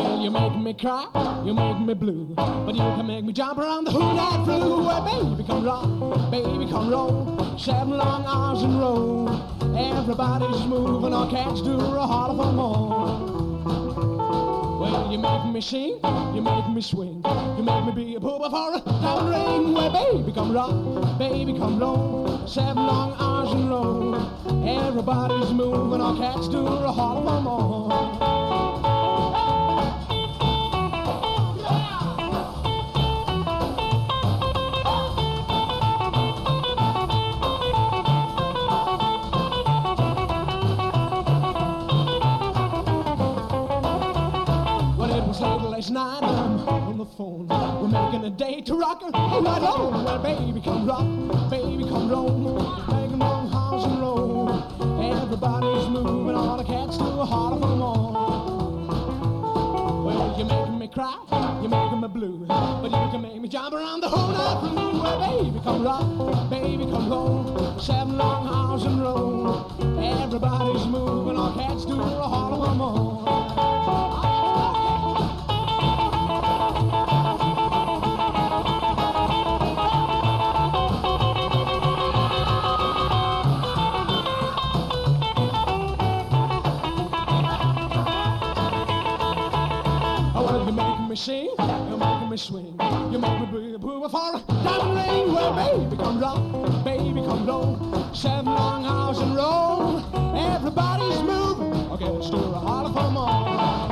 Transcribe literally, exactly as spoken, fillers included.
Well, you make me cry, you make me blue, but you can make me jump around the hood and through. Well, baby, come rock, baby, come roll, seven long hours in a row. Everybody's moving, all cats do a holler for more. Well, you make me sing, you make me swing, you make me be a pooper for a diamond ring. Well, baby, come rock, baby, come roll, seven long hours in a row. Everybody's moving, all cats do a holler for more. Last night I'm on the phone, we're making a date to rock her all night long. Well, baby, come rock, baby, come roll, making long house and roll. Everybody's moving, all the cats do a holler for more. Well, you're making me cry, you're making me blue, but you can make me jump around the whole night through. Well, baby, come rock, baby, come roll, seven long hours and roll. Everybody's moving, all cats do a holler for more. You sing, you're making me swing, you make me be a pooper for a diamond ring. Well, baby, come rock, baby, come roll, seven long hours in a row. Everybody's moving, okay, let's do a holler for more.